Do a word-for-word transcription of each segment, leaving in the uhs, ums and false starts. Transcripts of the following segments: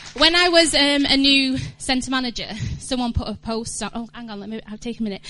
When I was um, a new centre manager, someone put a post on... Oh, hang on, let me... I'll take a minute.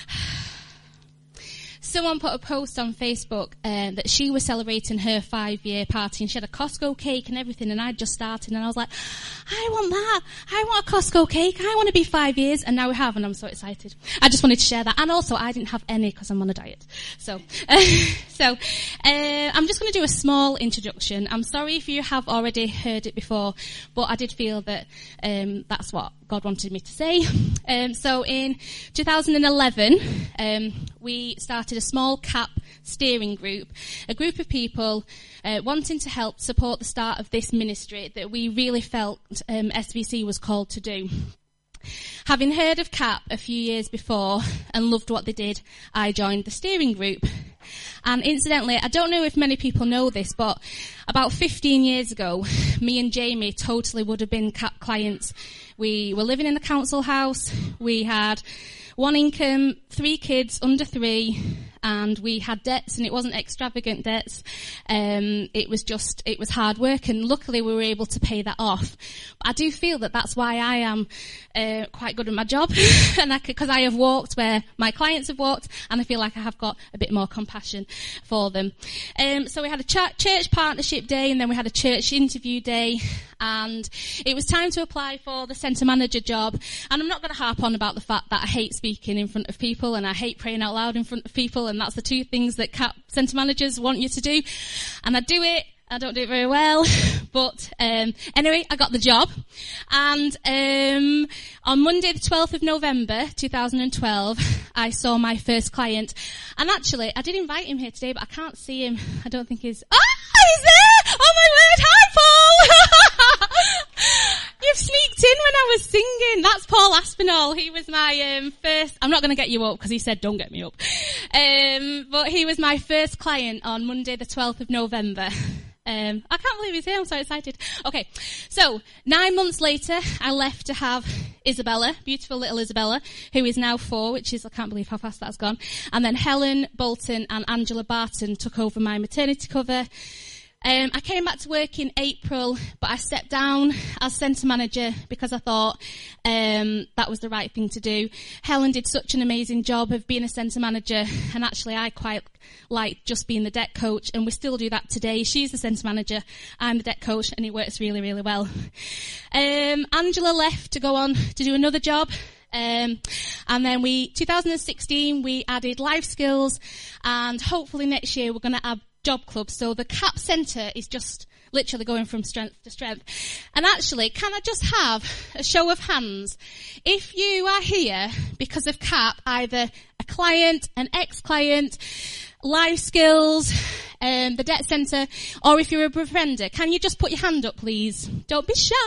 Someone put a post on Facebook uh, that she was celebrating her five-year party, and she had a Costco cake and everything, and I'd just started, and I was like, I want that. I want a Costco cake. I want to be five years, and now we have, and I'm so excited. I just wanted to share that. And also, I didn't have any because I'm on a diet. So, uh, so uh, I'm just going to do a small introduction. I'm sorry if you have already heard it before, but I did feel that um, that's what God wanted me to say. Um, so in two thousand eleven, um, we started a small C A P steering group, a group of people uh, wanting to help support the start of this ministry that we really felt um, S V C was called to do. Having heard of C A P a few years before and loved what they did, I joined the steering group. And incidentally, I don't know if many people know this, but about fifteen years ago, me and Jamie totally would have been C A P clients. We were living in the council house. We had one income, three kids under three, and we had debts, and it wasn't extravagant debts. Um, it was just, it was hard work, and luckily we were able to pay that off. But I do feel that that's why I am uh, quite good at my job, and because I, I have walked where my clients have walked, and I feel like I have got a bit more compassion for them. Um, so we had a ch- church partnership day, and then we had a church interview day, and it was time to apply for the centre manager job. And I'm not going to harp on about the fact that I hate speaking in front of people, and I hate praying out loud in front of people, and that's the two things that C A P centre managers want you to do. And I do it. I don't do it very well. But um, anyway, I got the job. And um, on Monday the twelfth of November two thousand twelve, I saw my first client. And actually, I did invite him here today, but I can't see him. I don't think he's... Ah, he's there! Oh my word, hi Paul! You've sneaked in when I was singing. That's Paul Aspinall. He was my um, first... I'm not going to get you up because he said don't get me up. Um, but he was my first client on Monday the twelfth of November. Um, I can't believe he's here. I'm so excited. Okay, so nine months later, I left to have Isabella, beautiful little Isabella, who is now four, which is, I can't believe how fast that's gone. And then Helen Bolton and Angela Barton took over my maternity cover. Um, I came back to work in April, but I stepped down as centre manager because I thought um, that was the right thing to do. Helen did such an amazing job of being a centre manager, and actually I quite like just being the deck coach, and we still do that today. She's the centre manager, I'm the deck coach, and it works really, really well. Um, Angela left to go on to do another job. Um, and then we, two thousand sixteen, we added life skills, and hopefully next year we're going to add job clubs. So the C A P Centre is just literally going from strength to strength. And actually, can I just have a show of hands? If you are here because of C A P, either a client, an ex-client, life skills, um, the debt centre, or if you're a befriender, can you just put your hand up, please? Don't be shy.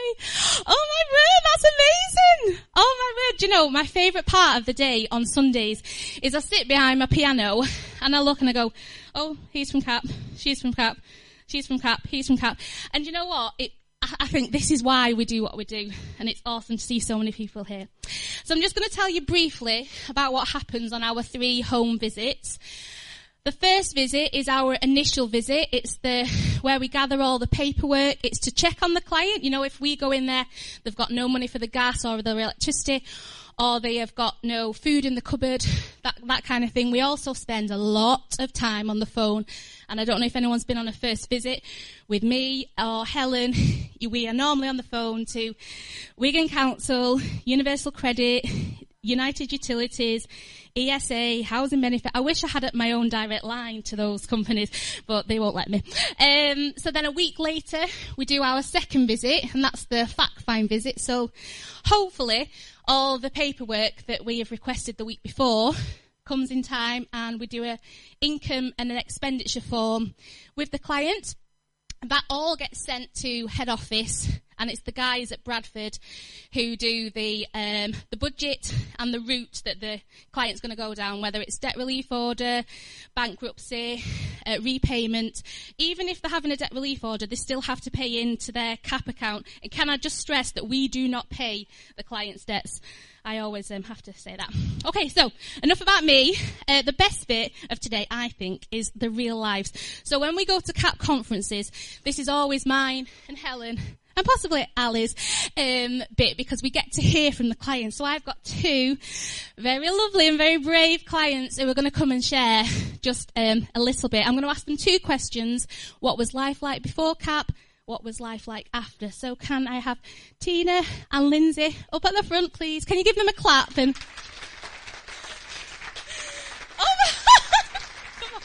Oh my word, that's amazing. Oh my word. Do you know, my favourite part of the day on Sundays is I sit behind my piano and I look and I go, oh, he's from C A P, she's from C A P, she's from C A P, he's from C A P. And you know what? It, I, I think this is why we do what we do, and it's awesome to see so many people here. So I'm just going to tell you briefly about what happens on our three home visits. The first visit is our initial visit. It's the where we gather all the paperwork. It's to check on the client. You know, if we go in there, they've got no money for the gas or the electricity, or they have got no food in the cupboard, that that kind of thing. We also spend a lot of time on the phone. And I don't know if anyone's been on a first visit with me or Helen. We are normally on the phone to Wigan Council, Universal Credit, United Utilities, E S A, Housing Benefit. I wish I had my own direct line to those companies, but they won't let me. Um, so then a week later, we do our second visit, and that's the fact find visit. So hopefully all the paperwork that we have requested the week before comes in time, and we do a income and an expenditure form with the client. That all gets sent to head office, and it's the guys at Bradford who do the um, the budget and the route that the client's going to go down, whether it's debt relief order, bankruptcy, uh, repayment. Even if they're having a debt relief order, they still have to pay into their C A P account. And can I just stress that we do not pay the client's debts? I always um, have to say that. Okay, so enough about me. Uh, the best bit of today, I think, is the real lives. So when we go to C A P conferences, this is always mine and Helen and possibly Ali's um, bit, because we get to hear from the clients. So I've got two very lovely and very brave clients who are going to come and share just um, a little bit. I'm going to ask them two questions. What was life like before C A P? What was life like after? So can I have Tina and Lindsay up at the front, please? Can you give them a clap? And oh, come on.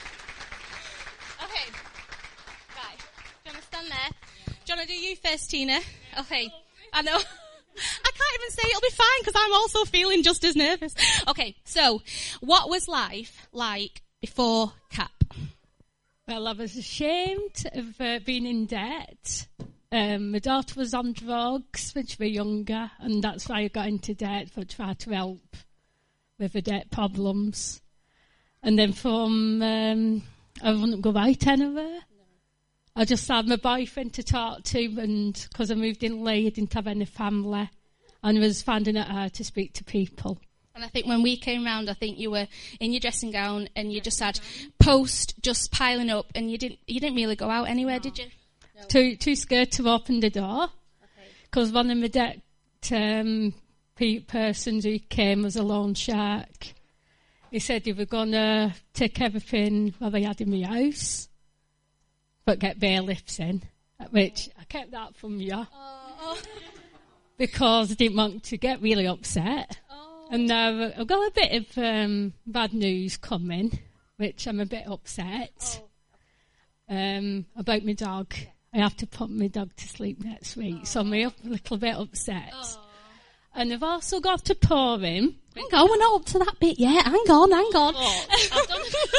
Okay. Right. Do you want to stand there? Do you want to do you first, Tina? Okay. I know. I can't even say it'll be fine because I'm also feeling just as nervous. Okay. So, what was life like before C A P? Well, I was ashamed of uh, being in debt. Um, my daughter was on drugs when she was younger, and that's why I got into debt, for trying to help with the debt problems. And then from, um, I wouldn't go out anywhere. I just had my boyfriend to talk to, and because I moved in late, I didn't have any family, and I was finding it hard to speak to people. And I think when we came round, I think you were in your dressing gown and you just had post just piling up, and you didn't you didn't really go out anywhere, no. did you? No. Too too scared to open the door, because okay. one of my debt um, persons who came was a loan shark. He said he was going to take everything what I had in my house, but get bailiffs in, which I kept that from you oh. because I didn't want to get really upset. And now I've got a bit of um, bad news coming, which I'm a bit upset oh. um, about my dog. I have to put my dog to sleep next week, oh. so I'm a little bit upset. Oh. And I've also got to pour him. Hang on, we're not up to that bit yet. Hang on, hang on. Oh, I've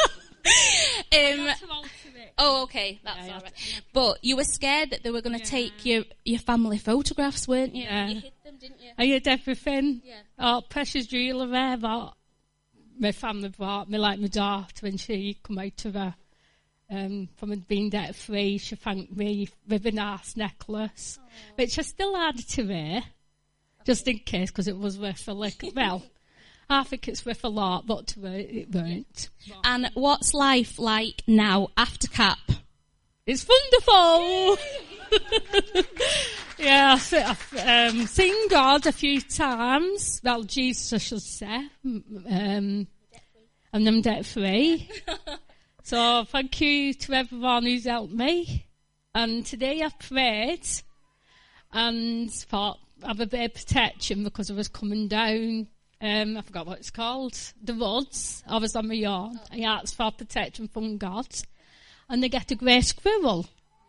done um, oh, okay, that's yeah, all right. To... But you were scared that they were going to yeah. take your, your family photographs, weren't you? Yeah. You hid them, didn't you? I hid everything. Yeah. Oh, precious jewellery there that my family bought me, like my daughter, when she come out of her, um, from being debt free, she thanked me with a nice necklace, oh. which I still had to wear, just in case, because it was worth a lick. Well, I think it's worth a lot, but to her, it weren't. And what's life like now after C A P? It's wonderful! Yeah, I've um, seen God a few times. Well, Jesus, I should say. Um, and I'm debt free. So thank you to everyone who's helped me. And today I prayed and thought I'd have a bit of protection because I was coming down. Um, I forgot what it's called. The woods. I was on my yard. I asked for protection from God. And they get a grey squirrel.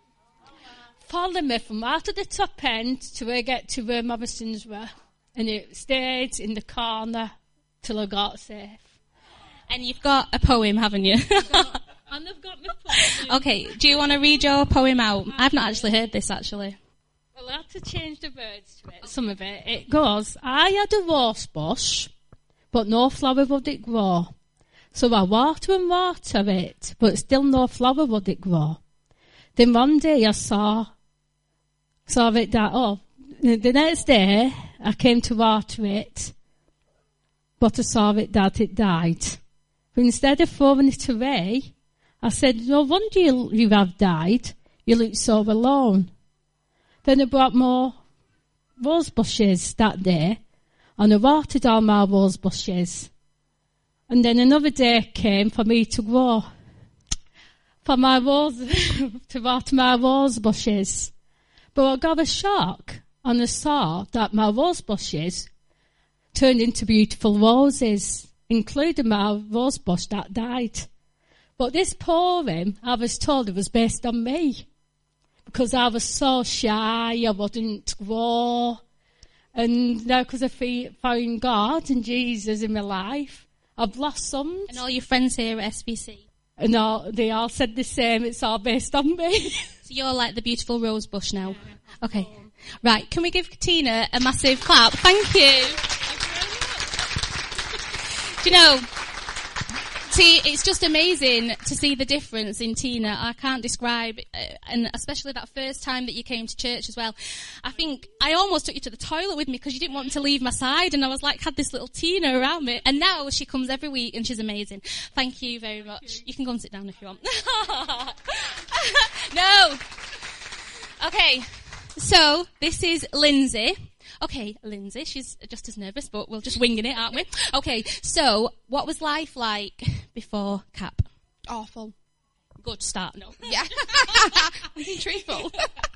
Follow me from out of the top end to where I get to where Morrison's were. And it stayed in the corner till I got safe. And you've got a poem, haven't you? got, and I've got my poem. Okay, do you want to read your poem out? I've not actually heard this, actually. Well, I have to change the words to it, some of it. It goes, I had a rose bush, but no flower would it grow. So I water and water it, but still no flower would it grow. Then one day I saw, saw it that, oh, the next day I came to water it, but I saw it that it died. But instead of throwing it away, I said, no wonder you, you have died. You look so alone. Then I brought more rose bushes that day, and I watered all my rose bushes. And then another day came for me to grow, for my rose, to water my rose bushes. But I got a shock, and I saw that my rose bushes turned into beautiful roses, including my rose bush that died. But this poem, I was told it was based on me, because I was so shy, I wouldn't grow. And now because I found God and Jesus in my life, I've blossomed. And all your friends here at S B C? And all, they all said the same, it's all based on me. So you're like the beautiful rose bush now? Yeah, okay. Right, can we give Tina a massive clap? Thank you. Thank you very much. Do you know, see, it's just amazing to see the difference in Tina. I can't describe, uh, and especially that first time that you came to church as well. I think I almost took you to the toilet with me because you didn't want to leave my side, and I was like, had this little Tina around me. And now she comes every week, and she's amazing. Thank you very much. You. you can go and sit down if you want. No. Okay. So, this is Lindsay. Okay, Lindsay, she's just as nervous, but we're just winging it, aren't we? Okay, so, what was life like before C A P? Awful. Good start, no. Yeah. I'm being truthful.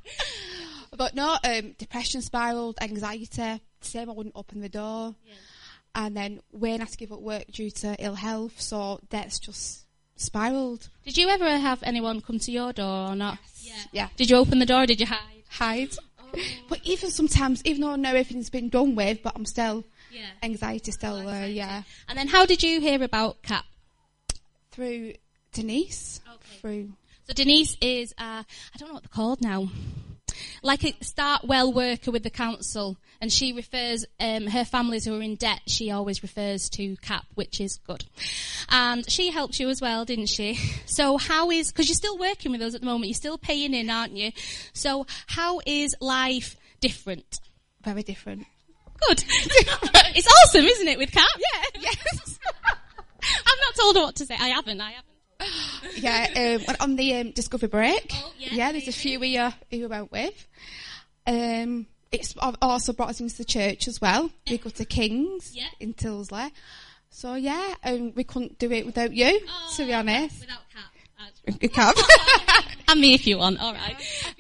But no, um, depression spiralled, anxiety, same I wouldn't open the door. Yeah. And then Wayne had to give up work due to ill health, so debts just spiralled. Did you ever have anyone come to your door or not? Yes. Yeah. yeah. Did you open the door or did you hide? Hide. Oh. But even sometimes, even though I know everything's been done with, but I'm still, yeah. anxiety still there, uh, yeah. And then how did you hear about C A P? Through Denise. Okay. Through. So Denise is, uh, I don't know what they're called now. Like a start well worker with the council, and she refers um, her families who are in debt. She always refers to C A P, which is good. And she helped you as well, didn't she? So how is because you're still working with us at the moment? You're still paying in, aren't you? So how is life different? Very different. Good. It's awesome, isn't it? With C A P? Yeah. Yes. I've not told her what to say. I haven't. I haven't. Yeah, um, on the um, Discovery break. Oh, yeah, yeah, there's a few we uh, who we went with. Um, it's also brought us into the church as well. We go to King's yeah. in Tilsley. So yeah, um, we couldn't do it without you, oh, to be honest. Without C A P. You can. And me if you want, alright.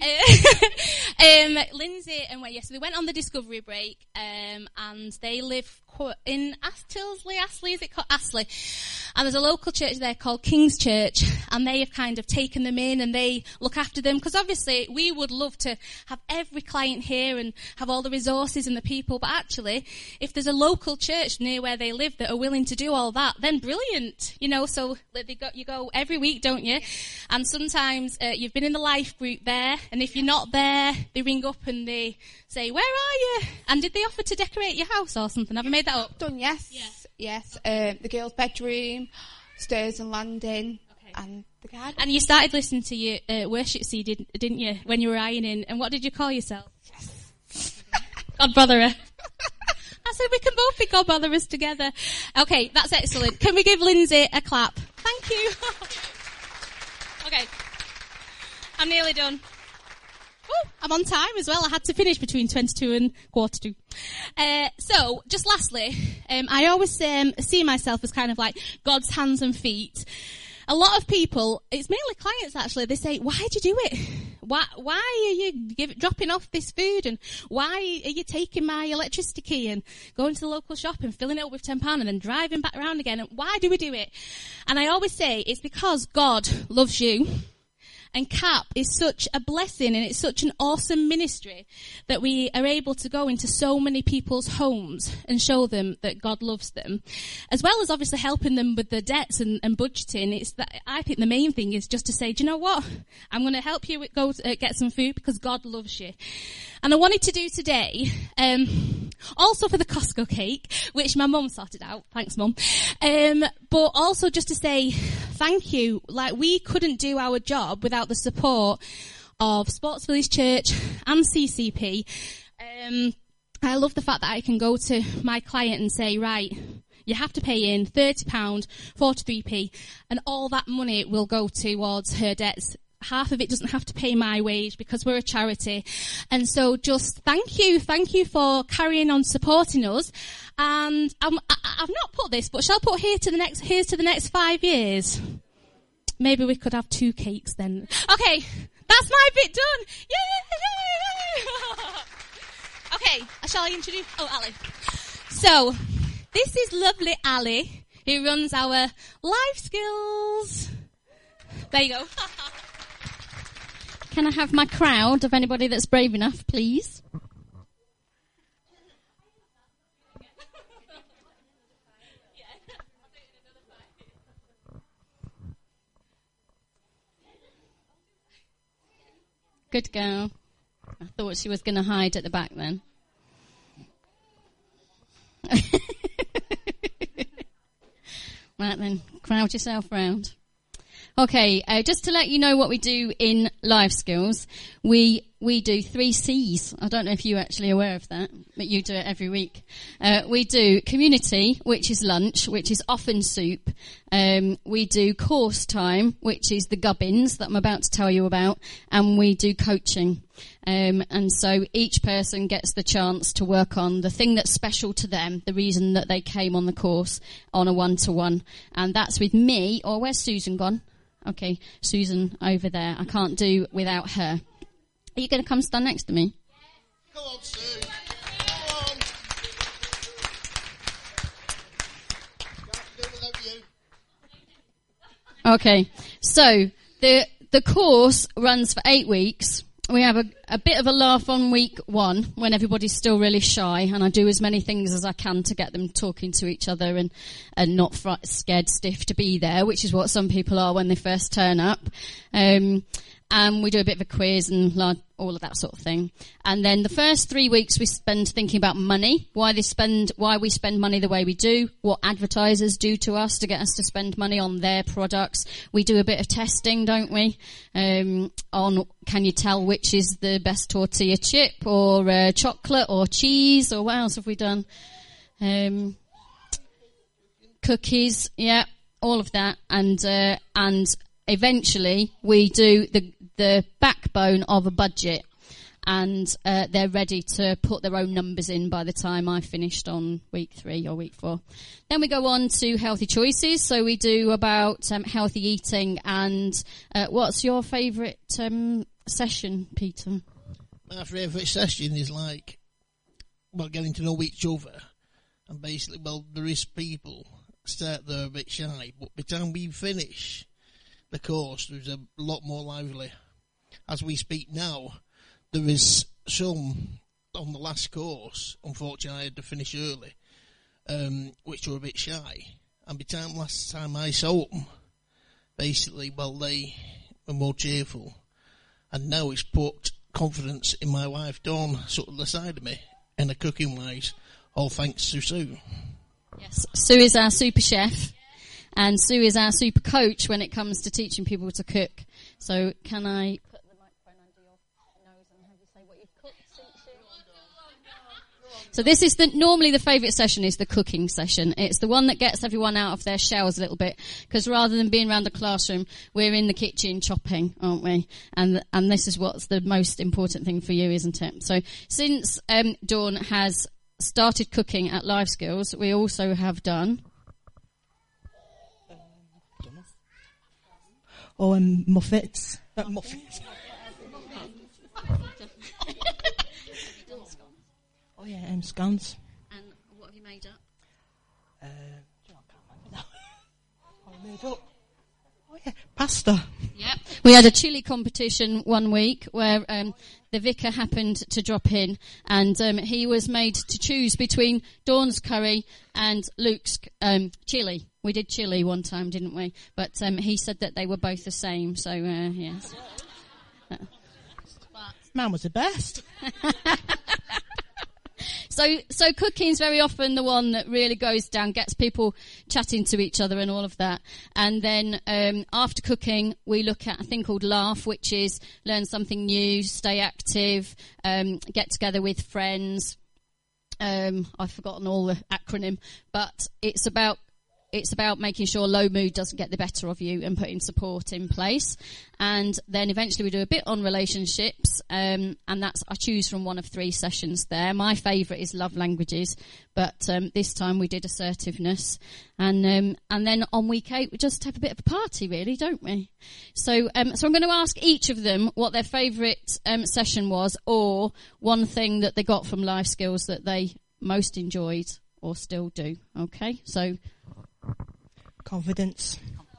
um, Lindsay and well, yes, yeah, so they went on the Discovery break, um, and they live in Tilsley, Astley, is it called? Astley. And there's a local church there called King's Church, and they have kind of taken them in and they look after them, because obviously we would love to have every client here and have all the resources and the people, but actually, if there's a local church near where they live that are willing to do all that, then brilliant, you know, so they go, you go every week, don't you? And sometimes uh, you've been in the life group there, and if you're not there, they ring up and they say, where are you? And did they offer to decorate your house or something? Have I made that up? Done, yes. Yeah. Yes. Um, the girls' bedroom, stairs and landing, okay. and the garden. And you started listening to your uh, worship C D, didn't you, when you were ironing? And what did you call yourself? Yes. God Botherer. I said we can both be God Botherers together. Okay, that's excellent. Can we give Lindsay a clap? Thank you. Okay. I'm nearly done. Ooh, I'm on time as well. I had to finish between twenty-two and quarter to. Uh, so, just lastly, um, I always um, see myself as kind of like God's hands and feet. A lot of people, it's mainly clients actually, they say, why do you do it? Why, why are you give, dropping off this food? And why are you taking my electricity key and going to the local shop and filling it up with ten pounds and then driving back around again? And why do we do it? And I always say, it's because God loves you. And C A P is such a blessing, and it's such an awesome ministry that we are able to go into so many people's homes and show them that God loves them, as well as obviously helping them with their debts and, and budgeting. It's that I think the main thing is just to say, do you know what? I'm going to help you go to, uh, get some food because God loves you. And I wanted to do today, um, also for the Costco cake, which my mum sorted out. Thanks, Mum. Um, but also just to say thank you. Like, we couldn't do our job without the support of Sports Village Church and C C P. Um, I love the fact that I can go to my client and say, right, you have to pay in thirty pounds, forty-three p, and all that money will go towards her debts. Half of it doesn't have to pay my wage because we're a charity. And so just thank you. Thank you for carrying on supporting us. And um, I, I've not put this, but shall I put here to the next, here's to the next five years? Maybe we could have two cakes then. Okay, that's my bit done. Yay! Okay, shall I introduce? Oh, Ali. So, this is lovely Ali, who runs our life skills. There you go. Can I have my crowd of anybody that's brave enough, please? Good girl. I thought she was going to hide at the back then. Right then, crowd yourself round. Okay, uh, just to let you know what we do in Life Skills, we we do three C's. I don't know if you're actually aware of that, but you do it every week. Uh, we do community, which is lunch, which is often soup. Um, we do course time, which is the gubbins that I'm about to tell you about, and we do coaching. Um, and so each person gets the chance to work on the thing that's special to them, the reason that they came on the course on a one-to-one. And that's with me, or where's Susan gone? Okay, Susan over there. I can't do without her. Are you going to come stand next to me? Come on, Sue. Come on. Can't do without you. Okay, so the the course runs for eight weeks. We have a, a bit of a laugh on week one when everybody's still really shy, and I do as many things as I can to get them talking to each other and, and not fr- scared stiff to be there, which is what some people are when they first turn up. Um, and we do a bit of a quiz and la- all of that sort of thing. And then the first three weeks we spend thinking about money, why they spend, why we spend money the way we do, what advertisers do to us to get us to spend money on their products. We do a bit of testing, don't we? Um, on can you tell which is the best tortilla chip or uh, chocolate or cheese, or what else have we done? Um, cookies, yeah, all of that, and uh, and. Eventually, we do the the backbone of a budget, and uh, they're ready to put their own numbers in by the time I finished on week three or week four. Then we go on to healthy choices. So we do about um, healthy eating. And uh, what's your favourite um, session, Peter? My favourite session is like, well, getting to know each other, and basically, well, there is people start there a bit shy, but by the time we finish the course, there's a lot more lively. As we speak now, there is some on the last course, unfortunately I had to finish early, um, which were a bit shy. And by the time last time I saw them, basically, well, they were more cheerful. And now it's put confidence in my wife Dawn sort of the side of me, in a cooking wise, all thanks to Sue. Yes, Sue is our super chef. And Sue is our super coach when it comes to teaching people to cook. So can I put the microphone under your nose and have you say what you've cooked since you... So this is the, normally the favourite session is the cooking session. It's the one that gets everyone out of their shells a little bit, because rather than being around the classroom, we're in the kitchen chopping, aren't we? And and this is what's the most important thing for you, isn't it? So since um, Dawn has started cooking at Life Skills, we also have done... Or um, muffets. Uh, muffets. Oh yeah, um, scones. And what have you made up? Uh, I can't remember now. What I made up? Oh yeah, pasta. Yep. We had a chili competition one week where um, the vicar happened to drop in, and um, he was made to choose between Dawn's curry and Luke's um, chili. We did chili one time, didn't we? But um, he said that they were both the same, so uh, yes. Uh. Mine was the best. So, so cooking's very often the one that really goes down, gets people chatting to each other and all of that. And then um, after cooking, we look at a thing called Laugh, which is learn something new, stay active, um, get together with friends. Um, I've forgotten all the acronym, but it's about It's about making sure low mood doesn't get the better of you and putting support in place. And then eventually we do a bit on relationships, um, and that's I choose from one of three sessions there. My favourite is love languages, but um, this time we did assertiveness. And um, and then on week eight we just have a bit of a party, really, don't we? So um, so I'm going to ask each of them what their favourite um, session was, or one thing that they got from Life Skills that they most enjoyed or still do. Okay, so... Confidence.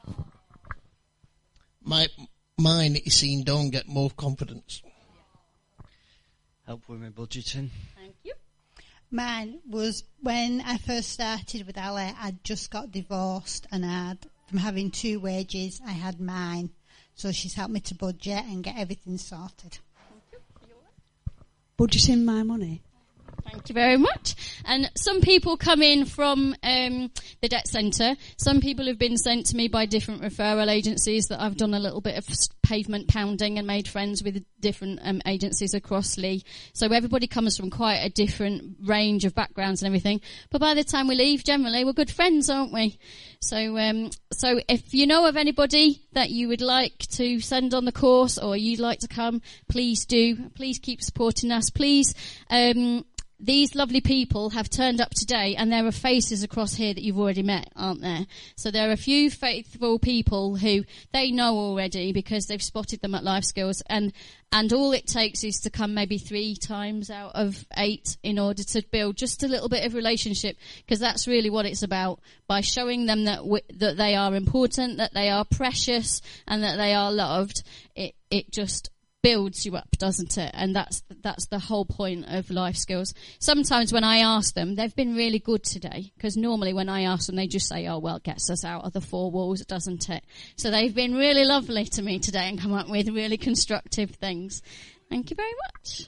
My, mine is seeing Dawn get more confidence. Help with my budgeting. Thank you. Mine was when I first started with Ali, I'd just got divorced, and I'd, from having two wages, I had mine. So she's helped me to budget and get everything sorted. Budgeting my money. Thank you very much. And some people come in from um, the debt centre. Some people have been sent to me by different referral agencies that I've done a little bit of pavement pounding and made friends with different um, agencies across Lee. So everybody comes from quite a different range of backgrounds and everything. But by the time we leave, generally, we're good friends, aren't we? So, um, so if you know of anybody that you would like to send on the course or you'd like to come, please do. Please keep supporting us. Please, um, these lovely people have turned up today, and there are faces across here that you've already met, aren't there? So there are a few faithful people who they know already because they've spotted them at Life Skills, and and all it takes is to come maybe three times out of eight in order to build just a little bit of relationship, because that's really what it's about. By showing them that w- that they are important, that they are precious, and that they are loved, it it just builds you up, doesn't it? And that's that's the whole point of Life Skills. Sometimes when I ask them, they've been really good today, because normally when I ask them, they just say, oh, well, it gets us out of the four walls, doesn't it? So they've been really lovely to me today and come up with really constructive things. Thank you very much.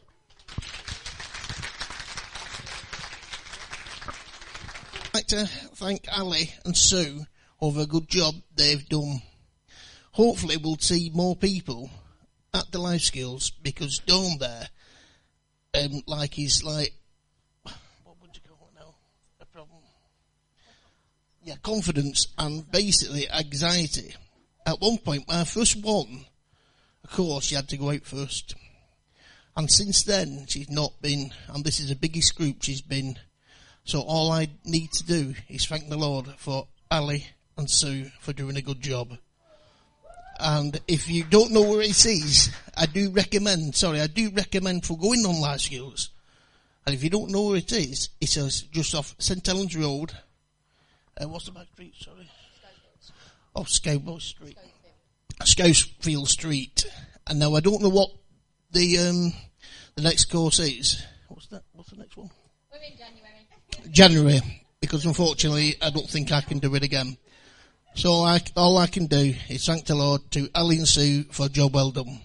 I'd like to thank Ali and Sue over a good job they've done. Hopefully we'll see more people at the Life Skills, because down there, um, like he's like, what would you call it now? A problem? Yeah, confidence and basically anxiety. At one point, when I first won, of course, she had to go out first. And since then, she's not been, and this is the biggest group she's been. So all I need to do is thank the Lord for Ali and Sue for doing a good job. And if you don't know where it is, I do recommend, sorry, I do recommend for going on Life Skills. And if you don't know where it is, it's just off St Helens Road. Uh, what's the back street, sorry? Oh, Scoutfield Street. Scoutfield Street. And now I don't know what the um, the next course is. What's that? What's the next one? We're in January. January, because unfortunately I don't think I can do it again. So all I, all I can do is thank the Lord to Ali and Sue for a job well done.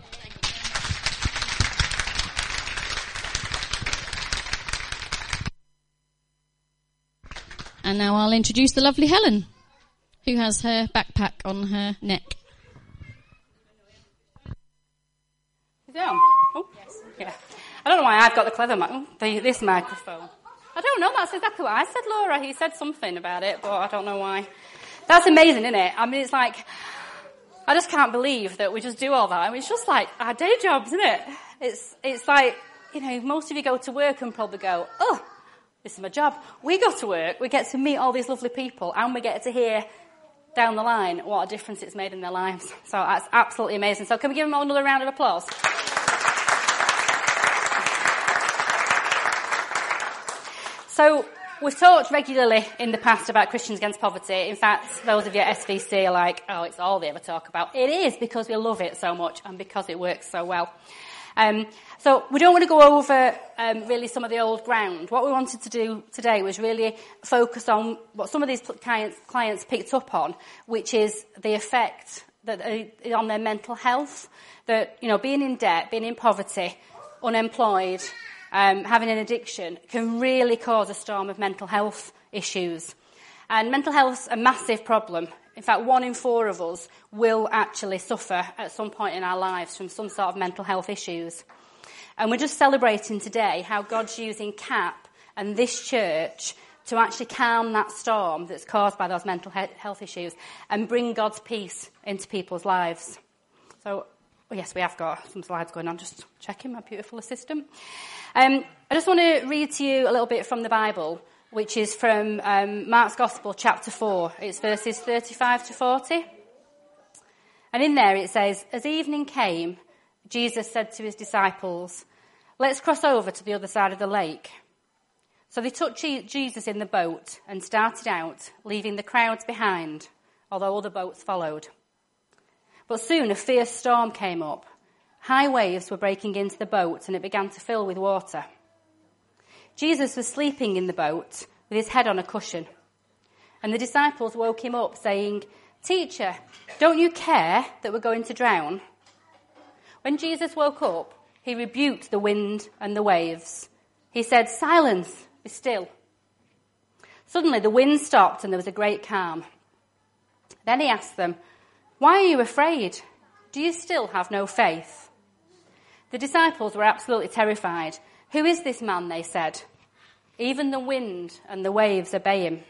And now I'll introduce the lovely Helen, who has her backpack on her neck. Is it on? Oh, yes. Yeah. I don't know why I've got the clever mic- oh, the, this microphone. I don't know, that's exactly what I said, Laura. He said something about it, but I don't know why. That's amazing, isn't it? I mean, it's like, I just can't believe that we just do all that. I mean, it's just like our day jobs, isn't it? It's it's like, you know, most of you go to work and probably go, oh, this is my job. We go to work, we get to meet all these lovely people, and we get to hear down the line what a difference it's made in their lives. So that's absolutely amazing. So can we give them all another round of applause? So we've talked regularly in the past about Christians Against Poverty. In fact, those of you at S V C are like, oh, it's all they ever talk about. It is, because we love it so much and because it works so well. Um, so we don't want to go over um, really some of the old ground. What we wanted to do today was really focus on what some of these clients, clients picked up on, which is the effect that uh, on their mental health. That, you know, being in debt, being in poverty, unemployed, Um, having an addiction can really cause a storm of mental health issues. And mental health's a massive problem. In fact, one in four of us will actually suffer at some point in our lives from some sort of mental health issues. And we're just celebrating today how God's using C A P and this church to actually calm that storm that's caused by those mental he- health issues and bring God's peace into people's lives. So, oh yes, we have got some slides going on. Just checking, my beautiful assistant. Um, I just want to read to you a little bit from the Bible, which is from um, Mark's Gospel, chapter four. It's verses thirty-five to forty. And in there it says, as evening came, Jesus said to his disciples, let's cross over to the other side of the lake. So they took Jesus in the boat and started out, leaving the crowds behind, although other boats followed. But soon a fierce storm came up. High waves were breaking into the boat and it began to fill with water. Jesus was sleeping in the boat with his head on a cushion. And the disciples woke him up saying, Teacher, don't you care that we're going to drown? When Jesus woke up, he rebuked the wind and the waves. He said, Silence, be still. Suddenly the wind stopped and there was a great calm. Then he asked them, "Why are you afraid? Do you still have no faith?" The disciples were absolutely terrified. "Who is this man?" they said. "Even the wind and the waves obey him."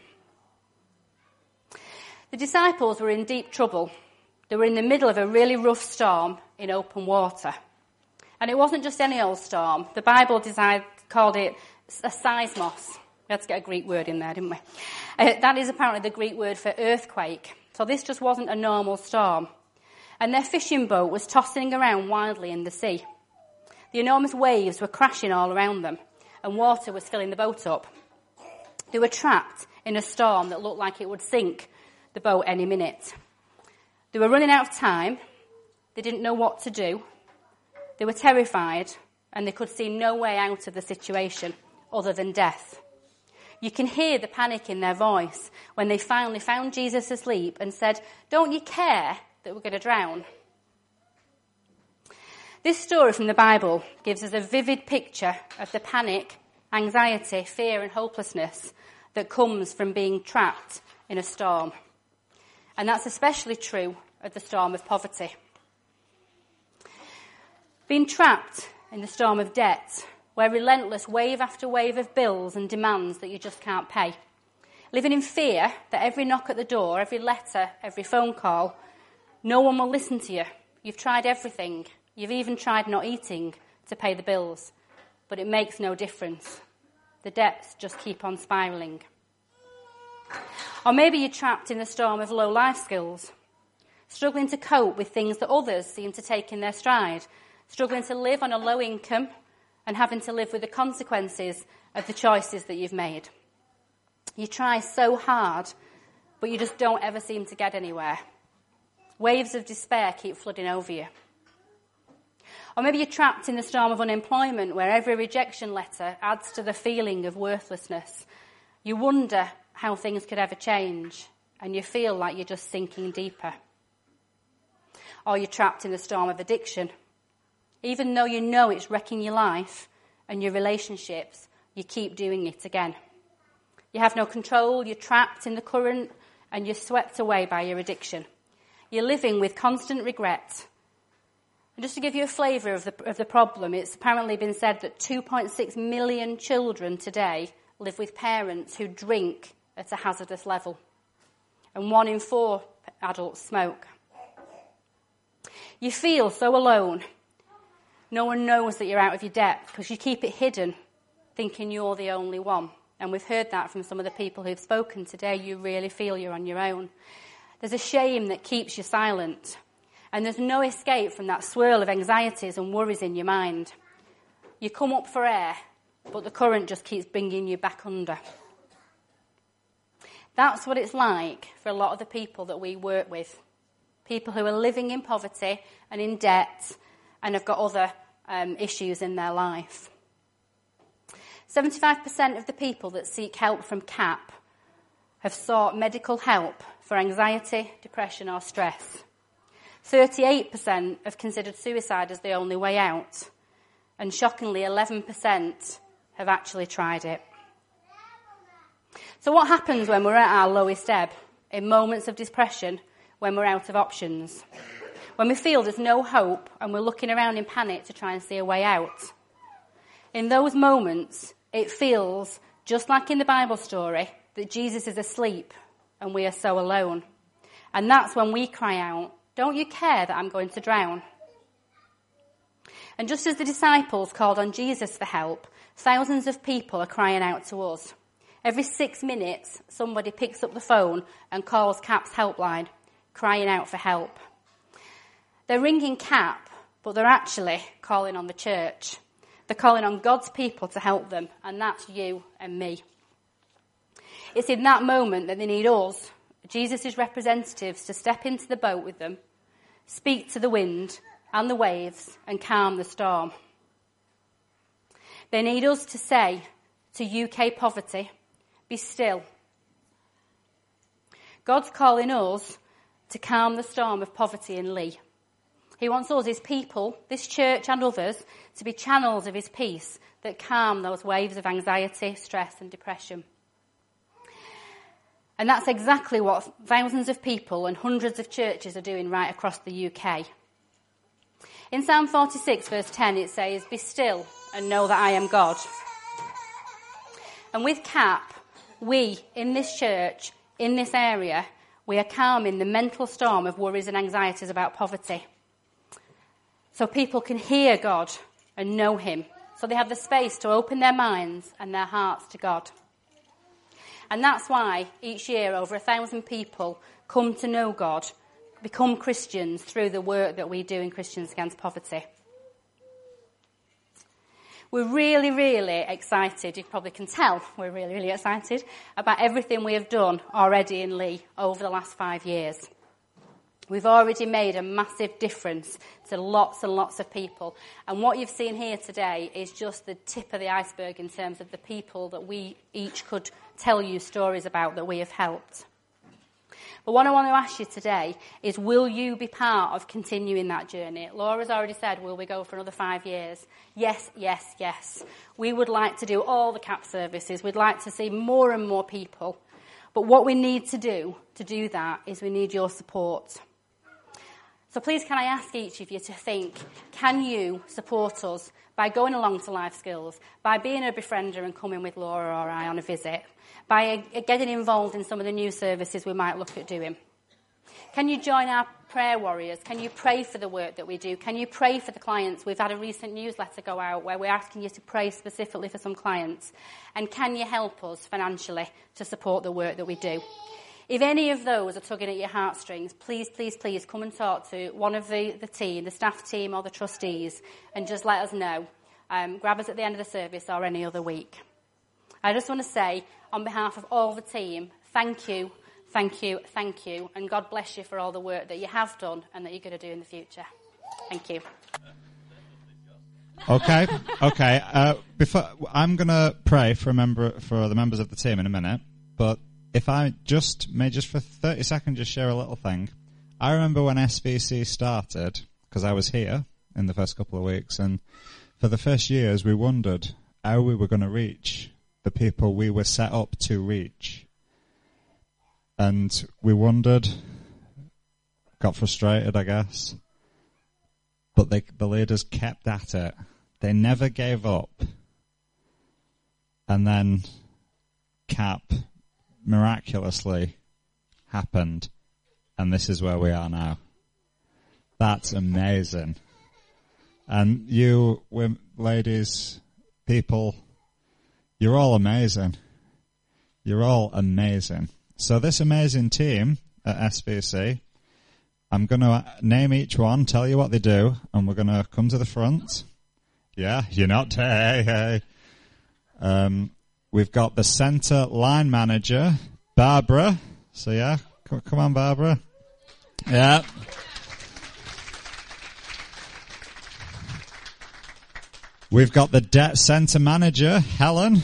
The disciples were in deep trouble. They were in the middle of a really rough storm in open water. And it wasn't just any old storm. The Bible decided, called it a seismos. We had to get a Greek word in there, didn't we? Uh, that is apparently the Greek word for earthquake. So this just wasn't a normal storm. And their fishing boat was tossing around wildly in the sea. The enormous waves were crashing all around them, and water was filling the boat up. They were trapped in a storm that looked like it would sink the boat any minute. They were running out of time. They didn't know what to do. They were terrified, and they could see no way out of the situation other than death. You can hear the panic in their voice when they finally found Jesus asleep and said, "Don't you care that we're going to drown?" This story from the Bible gives us a vivid picture of the panic, anxiety, fear and hopelessness that comes from being trapped in a storm. And that's especially true of the storm of poverty. Being trapped in the storm of debt, where relentless wave after wave of bills and demands that you just can't pay. Living in fear that every knock at the door, every letter, every phone call, no one will listen to you. You've tried everything. You've even tried not eating to pay the bills. But it makes no difference. The debts just keep on spiralling. Or maybe you're trapped in the storm of low life skills, struggling to cope with things that others seem to take in their stride, struggling to live on a low income and having to live with the consequences of the choices that you've made. You try so hard, but you just don't ever seem to get anywhere. Waves of despair keep flooding over you. Or maybe you're trapped in the storm of unemployment, where every rejection letter adds to the feeling of worthlessness. You wonder how things could ever change, and you feel like you're just sinking deeper. Or you're trapped in the storm of addiction. Even though you know it's wrecking your life and your relationships, you keep doing it again. You have no control, you're trapped in the current, and you're swept away by your addiction. You're living with constant regret. And just to give you a flavour of the, of the problem, it's apparently been said that two point six million children today live with parents who drink at a hazardous level. And one in four adults smoke. You feel so alone. No one knows that you're out of your debt because you keep it hidden, thinking you're the only one. And we've heard that from some of the people who've spoken today. You really feel you're on your own. There's a shame that keeps you silent. And there's no escape from that swirl of anxieties and worries in your mind. You come up for air, but the current just keeps bringing you back under. That's what it's like for a lot of the people that we work with. People who are living in poverty and in debt and have got other um, issues in their life. seventy-five percent of the people that seek help from C A P have sought medical help for anxiety, depression or stress. thirty-eight percent have considered suicide as the only way out. And shockingly, eleven percent have actually tried it. So what happens when we're at our lowest ebb, in moments of depression, when we're out of options? When we feel there's no hope and we're looking around in panic to try and see a way out? In those moments, it feels, just like in the Bible story, that Jesus is asleep and we are so alone. And that's when we cry out, "Don't you care that I'm going to drown?" And just as the disciples called on Jesus for help, thousands of people are crying out to us. Every six minutes, somebody picks up the phone and calls C A P's helpline, crying out for help. They're ringing C A P, but they're actually calling on the church. They're calling on God's people to help them, and that's you and me. It's in that moment that they need us, Jesus' representatives, to step into the boat with them, speak to the wind and the waves, and calm the storm. They need us to say to U K poverty, "Be still." God's calling us to calm the storm of poverty in Leigh. He wants us, his people, this church and others, to be channels of his peace that calm those waves of anxiety, stress and depression. And that's exactly what thousands of people and hundreds of churches are doing right across the U K. In Psalm forty-six, verse ten, it says, "Be still and know that I am God." And with C A P, we, in this church, in this area, we are calming the mental storm of worries and anxieties about poverty. So people can hear God and know him. So they have the space to open their minds and their hearts to God. And that's why each year over a thousand people come to know God, become Christians through the work that we do in Christians Against Poverty. We're really, really excited, you probably can tell we're really, really excited about everything we have done already in Leigh over the last five years. We've already made a massive difference to lots and lots of people. And what you've seen here today is just the tip of the iceberg in terms of the people that we each could tell you stories about that we have helped. But what I want to ask you today is, will you be part of continuing that journey? Laura's already said, will we go for another five years? Yes, yes, yes. We would like to do all the C A P services. We'd like to see more and more people. But what we need to do to do that is we need your support. So please can I ask each of you to think, can you support us by going along to Life Skills, by being a befriender and coming with Laura or I on a visit, by getting involved in some of the new services we might look at doing? Can you join our prayer warriors? Can you pray for the work that we do? Can you pray for the clients? We've had a recent newsletter go out where we're asking you to pray specifically for some clients. And can you help us financially to support the work that we do? If any of those are tugging at your heartstrings, please, please, please come and talk to one of the, the team, the staff team or the trustees, and just let us know. Um, grab us at the end of the service or any other week. I just want to say, on behalf of all the team, thank you, thank you, thank you, and God bless you for all the work that you have done and that you're going to do in the future. Thank you. Okay, okay. Uh, before I'm going to pray for a member for the members of the team in a minute, but if I just may just for thirty seconds just share a little thing. I remember when S V C started, because I was here in the first couple of weeks, and for the first years we wondered how we were going to reach the people we were set up to reach. And we wondered, got frustrated, I guess. But they, the leaders kept at it. They never gave up. And then C A P miraculously happened, and this is where we are now. That's amazing. And you, ladies, people, you're all amazing. You're all amazing. So this amazing team at S V C, I'm going to name each one, tell you what they do, and we're going to come to the front. Yeah, you're not, hey, hey. Um, we've got the centre line manager, Barbara. So yeah, come, come on, Barbara. Yeah. We've got the debt centre manager, Helen.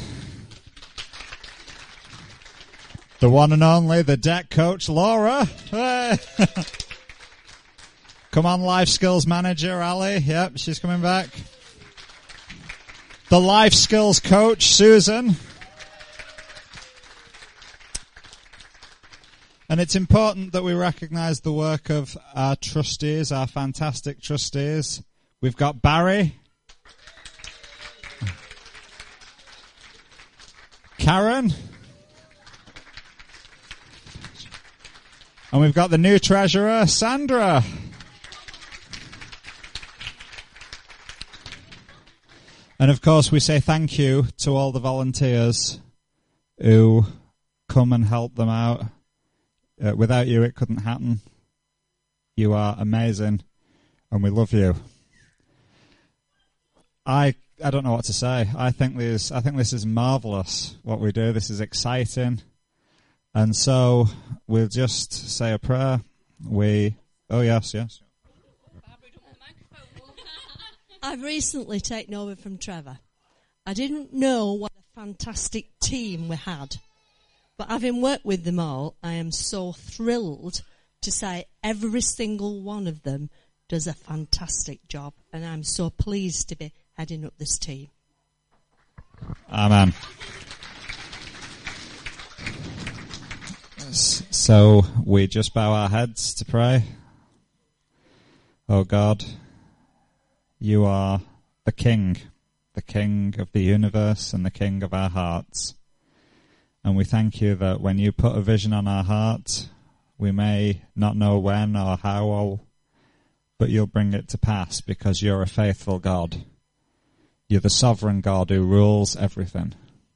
The one and only, the debt coach, Laura. Hey. Come on, life skills manager, Ali. Yep, she's coming back. The life skills coach, Susan. And it's important that we recognise the work of our trustees, our fantastic trustees. We've got Barry. Karen. And we've got the new treasurer, Sandra. And of course, we say thank you to all the volunteers who come and help them out. Uh, without you, it couldn't happen. You are amazing, and we love you. I I don't know what to say. I think this I think this is marvelous what we do. This is exciting, and so we'll just say a prayer. We oh yes yes. I've recently taken over from Trevor. I didn't know what a fantastic team we had. But having worked with them all, I am so thrilled to say every single one of them does a fantastic job, and I'm so pleased to be heading up this team. Amen. So we just bow our heads to pray. Oh God, you are the King, the King of the universe and the King of our hearts. And we thank you that when you put a vision on our heart, we may not know when or how, or, but you'll bring it to pass because you're a faithful God. You're the sovereign God who rules everything.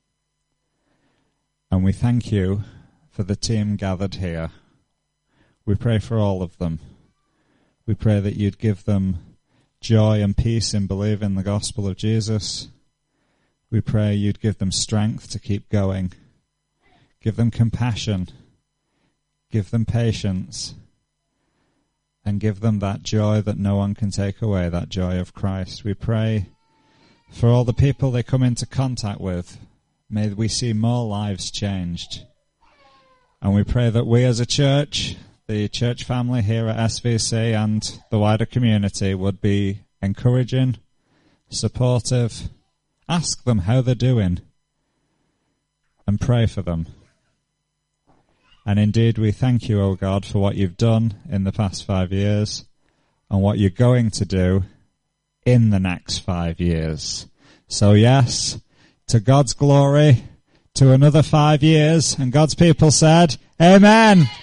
And we thank you for the team gathered here. We pray for all of them. We pray that you'd give them joy and peace in believing the gospel of Jesus. We pray you'd give them strength to keep going. Give them compassion. Give them patience. And give them that joy that no one can take away, that joy of Christ. We pray for all the people they come into contact with. May we see more lives changed. And we pray that we as a church, the church family here at S V C and the wider community would be encouraging, supportive, ask them how they're doing, and pray for them. And indeed, we thank you, O God, for what you've done in the past five years and what you're going to do in the next five years. So yes, to God's glory, to another five years, and God's people said, Amen.